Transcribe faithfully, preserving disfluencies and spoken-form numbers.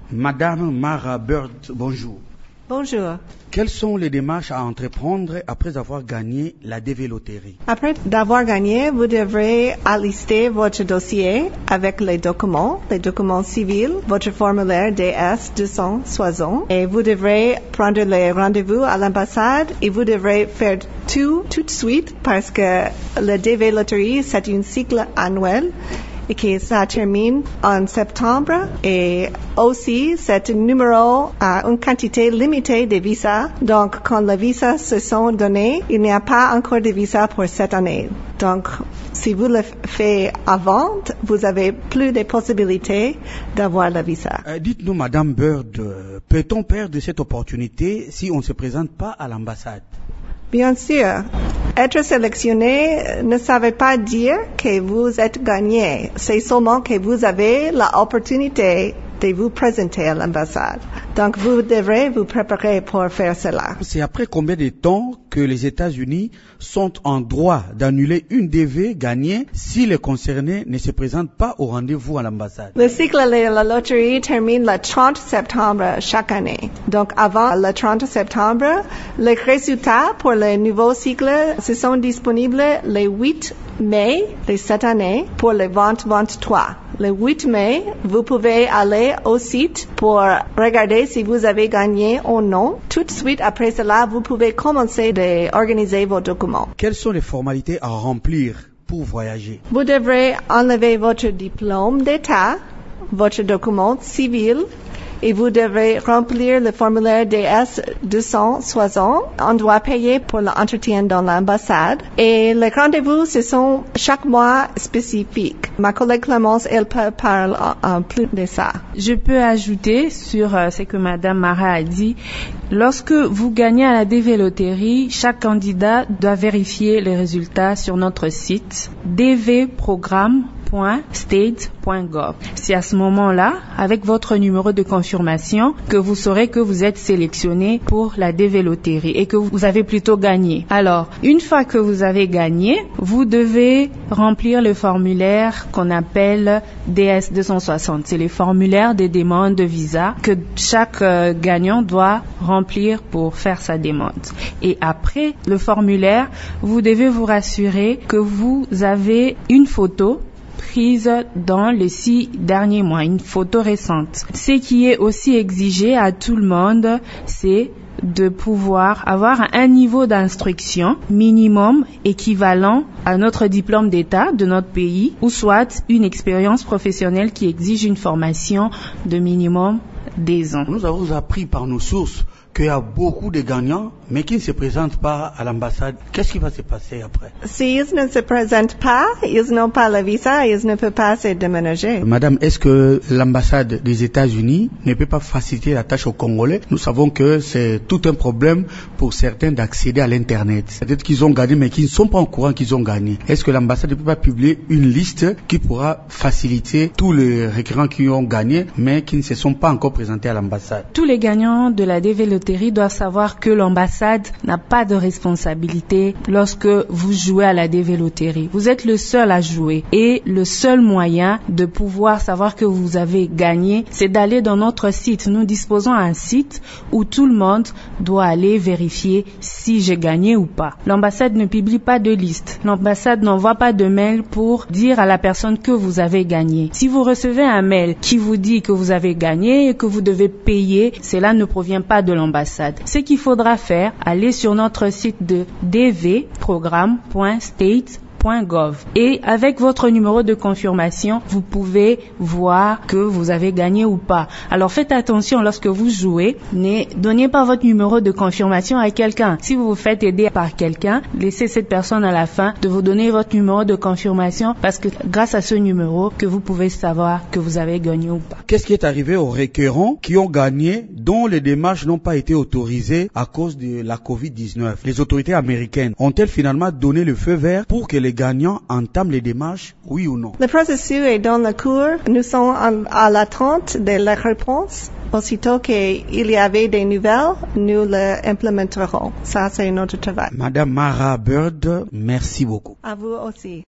Madame Mara Bird, bonjour. Bonjour. Quelles sont les démarches à entreprendre après avoir gagné la D V Loterie? Après d'avoir gagné, vous devrez lister votre dossier avec les documents, les documents civils, votre formulaire D S deux cent soixante, et vous devrez prendre les rendez-vous à l'ambassade et vous devrez faire tout tout de suite parce que la D V Loterie, c'est un cycle annuel et que ça termine en septembre, et aussi c'est un numéro à une quantité limitée de visas. Donc quand les visas se sont donnés, il n'y a pas encore de visas pour cette année. Donc si vous le faites avant, vous avez plus de possibilités d'avoir le visa. Euh, dites-nous, Madame Bird, euh, peut-on perdre cette opportunité si on ne se présente pas à l'ambassade? Bien sûr. Être sélectionné ne savait pas dire que vous êtes gagné. C'est seulement que vous avez l'opportunité de vous présenter à l'ambassade. Donc, vous devrez vous préparer pour faire cela. C'est après combien de temps que les États-Unis sont en droit d'annuler une D V gagnée si les concernés ne se présentent pas au rendez-vous à l'ambassade? Le cycle de la loterie termine le trente septembre chaque année. Donc, avant le trente septembre, les résultats pour le nouveau cycle se sont disponibles le huit mai de cette année pour le vingt vingt-trois. Le huit mai, vous pouvez aller au site pour regarder si vous avez gagné ou non. Tout de suite après cela, vous pouvez commencer à organiser vos documents. Quelles sont les formalités à remplir pour voyager? Vous devrez enlever votre diplôme d'État, votre document civil, et vous devrez remplir le formulaire D S deux cent soixante. On doit payer pour l'entretien dans l'ambassade. Et les rendez-vous, ce sont chaque mois spécifiques. Ma collègue Clémence, elle peut parler en plus de ça. Je peux ajouter sur euh, ce que Madame Mara a dit. Lorsque vous gagnez à la D V Loterie, chaque candidat doit vérifier les résultats sur notre site d v programme point state point gov. C'est à ce moment-là, avec votre numéro de confirmation, que vous saurez que vous êtes sélectionné pour la D V Loterie et que vous avez plutôt gagné. Alors, une fois que vous avez gagné, vous devez remplir le formulaire qu'on appelle D S deux cent soixante. C'est le formulaire des demandes de visa que chaque euh, gagnant doit remplir pour faire sa demande. Et après le formulaire, vous devez vous rassurer que vous avez une photo prise dans les six derniers mois, une photo récente. Ce qui est aussi exigé à tout le monde, c'est de pouvoir avoir un niveau d'instruction minimum équivalent à notre diplôme d'État de notre pays, ou soit une expérience professionnelle qui exige une formation de minimum des ans. Nous avons appris par nos sources qu'il y a beaucoup de gagnants, mais qui ne se présentent pas à l'ambassade. Qu'est-ce qui va se passer après? S'ils ne se présentent pas, ils n'ont pas le visa, ils ne peuvent pas se déménager. Madame, est-ce que l'ambassade des États-Unis ne peut pas faciliter la tâche aux Congolais? Nous savons que c'est tout un problème pour certains d'accéder à l'Internet. Peut-être qu'ils ont gagné, mais qu'ils ne sont pas au courant qu'ils ont gagné. Est-ce que l'ambassade ne peut pas publier une liste qui pourra faciliter tous les requérants qui ont gagné, mais qui ne se sont pas encore présentés à l'ambassade? Tous les gagnants de la D V Loterie doivent savoir que l'ambassade n'a pas de responsabilité lorsque vous jouez à la D V Loterie. Vous êtes le seul à jouer et le seul moyen de pouvoir savoir que vous avez gagné, c'est d'aller dans notre site. Nous disposons d'un site où tout le monde doit aller vérifier si j'ai gagné ou pas. L'ambassade ne publie pas de liste. L'ambassade n'envoie pas de mail pour dire à la personne que vous avez gagné. Si vous recevez un mail qui vous dit que vous avez gagné et que vous devez payer, cela ne provient pas de l'ambassade. Ce qu'il faudra faire, allez sur notre site de d v programme point state point gov et avec votre numéro de confirmation, vous pouvez voir que vous avez gagné ou pas. Alors faites attention lorsque vous jouez, ne donnez pas votre numéro de confirmation à quelqu'un. Si vous vous faites aider par quelqu'un, laissez cette personne à la fin de vous donner votre numéro de confirmation parce que grâce à ce numéro que vous pouvez savoir que vous avez gagné ou pas. Qu'est-ce qui est arrivé aux requérants qui ont gagné dont les démarches n'ont pas été autorisées à cause de la covid dix-neuf? Les autorités américaines ont-elles finalement donné le feu vert pour que les gagnants entament les démarches, oui ou non? Le processus est dans le cours. Nous sommes en, à l'attente de la réponse. Aussitôt qu'il y avait des nouvelles, nous l'implémenterons. Ça, c'est notre travail. Madame Mara Bird, merci beaucoup. À vous aussi.